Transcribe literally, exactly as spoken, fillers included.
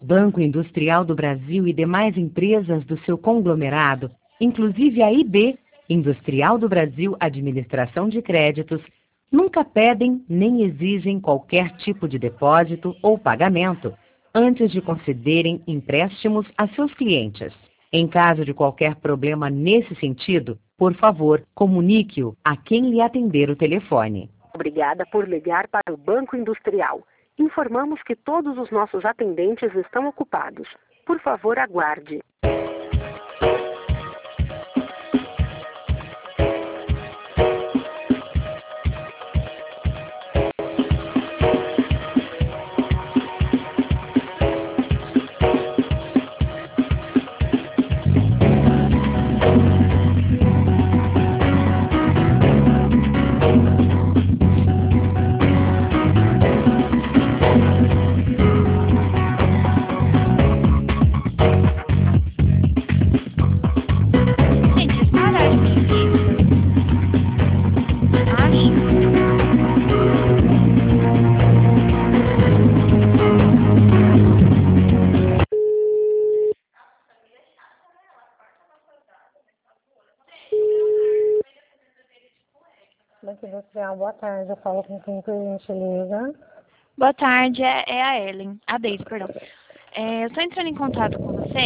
Banco Industrial do Brasil e demais empresas do seu conglomerado, inclusive a I B, Industrial do Brasil Administração de Créditos, nunca pedem nem exigem qualquer tipo de depósito ou pagamento antes de concederem empréstimos a seus clientes. Em caso de qualquer problema nesse sentido, por favor, comunique-o a quem lhe atender o telefone. Obrigada por ligar para o Banco Industrial. Informamos que todos os nossos atendentes estão ocupados. Por favor, aguarde. Banco Industrial, boa tarde. Eu falo com quem que a gente liga. Boa tarde, é, é a Ellen, a Deise, perdão. É, eu estou entrando em contato com você